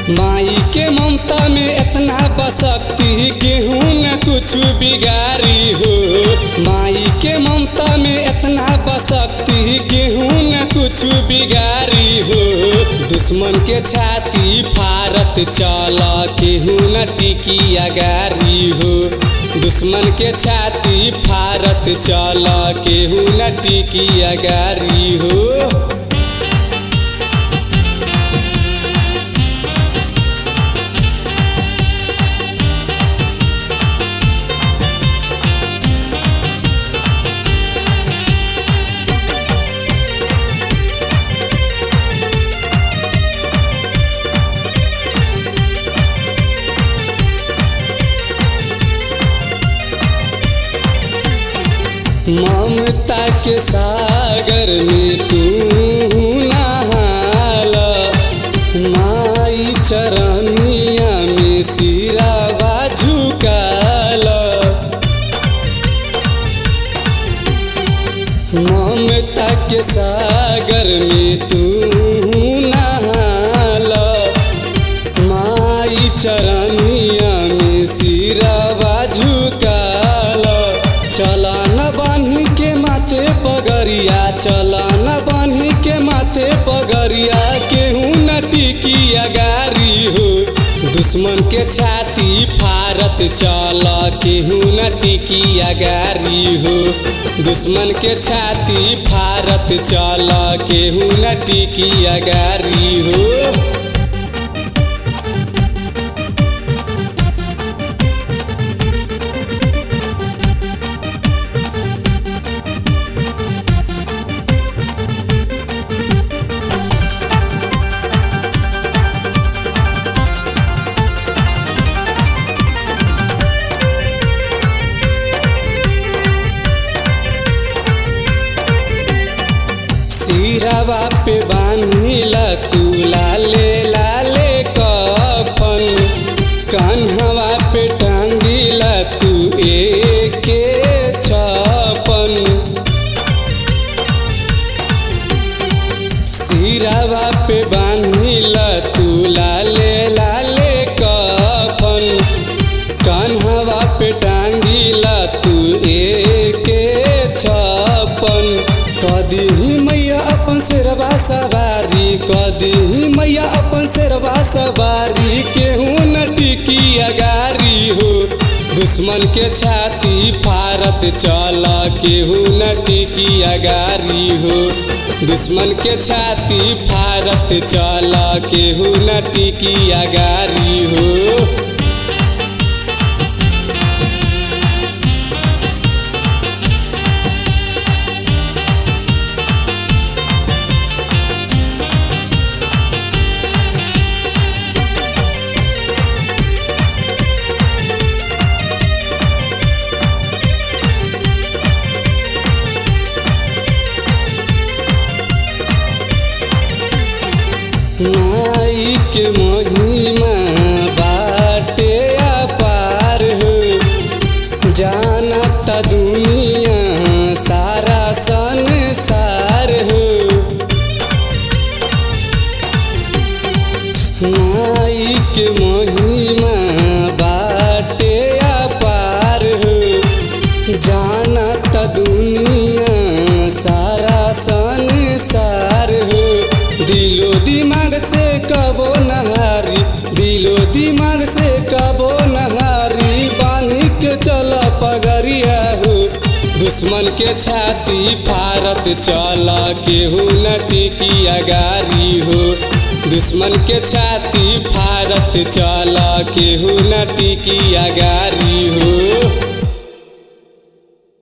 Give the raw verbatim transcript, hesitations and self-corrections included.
माई के ममता में इतना बसक्ति केहू न कुछ बिगाड़ी हो। माई के ममता में इतना बसक्ति केहू न कुछ बिगाड़ी हो। दुश्मन के छाती फारत चला केहू न टिकी अगारी हो। दुश्मन के छाती फारत चला केहू न टिकी अगारी हो। ममता के सागर में तू नहाला, माई चरनिया में सिरावा झुकाला। ममता के सागर में तू नहाला, माई चरनिया में सिरावा झुकाला। चला न बान्ही के माथे पगरिया, चला न बान्ही के माथे पगरिया केहू न टिकी अगारी हो। दुश्मन के छाती फारत चला केहू न टिकी अगारी हो। दुश्मन के छाती फारत चला केहू न टिकी अगारी हो। सिरावा पे बांधिला तू लाले लाले कफन, कान्हवा पे टांगिला तू एके छपन। सिरावा पे बांधिला तू लाले लाले कफन, कान्हवा पे टांगिला तू एके छपन। कदी ही मैया अपन शेरवा सवारी, कदी ही मैया अपन शेरवा सवारी केहू न टिकी अगारी हो। दुश्मन के छाती फारत चला केहू न टिकी अगारी हो। दुश्मन के छाती फारत चला केहू न टिकी अगारी हो। माई के महिमा बाटे अपार हो, जानता दुनिया सारा संसार हो। माई के महिमा बाटे अपार हो, जानता दुनिया सारा संसार हो। दिलो दिमाग से कबो नहारी, दिलो दिमाग से कबो नहारी बांधी के चला पगरिया हो। दुश्मन के छाती फारत चला केहू न टिकी अगारी हो। दुश्मन के छाती फारत चला केहू न टिकी अगारी हो।